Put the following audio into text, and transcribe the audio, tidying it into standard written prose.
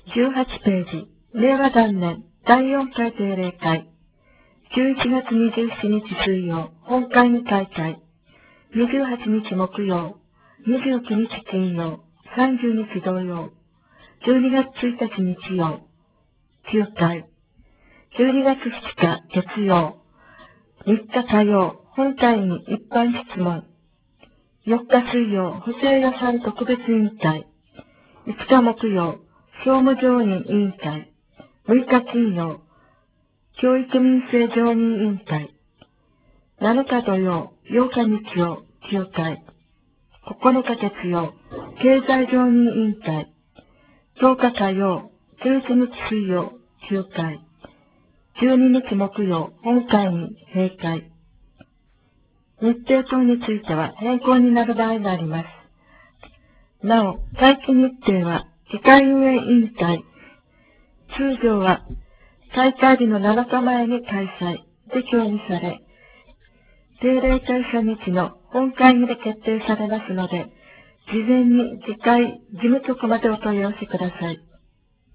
18ページ、令和元年第4回定例会、11月27日水曜、本会議開会、28日木曜、29日金曜、30日土曜、12月1日日曜、9回、12月2日月曜、3日火曜、本会議一般質問、4日水曜、補正予算特別委員会、5日木曜、総務常任委員会、6日金曜、教育民生常任委員会、7日土曜、8日日曜、9回、9日月曜、経済常任委員会、10日火曜、11日水曜、9回、12日木曜、本会議閉会。日程等については変更になる場合があります。なお、会期日程は、議会運営委員会、通常は、大会日の7日前に開催で協議され、定例会初日の本会議で決定されますので、事前に議会事務局までお問い合わせください。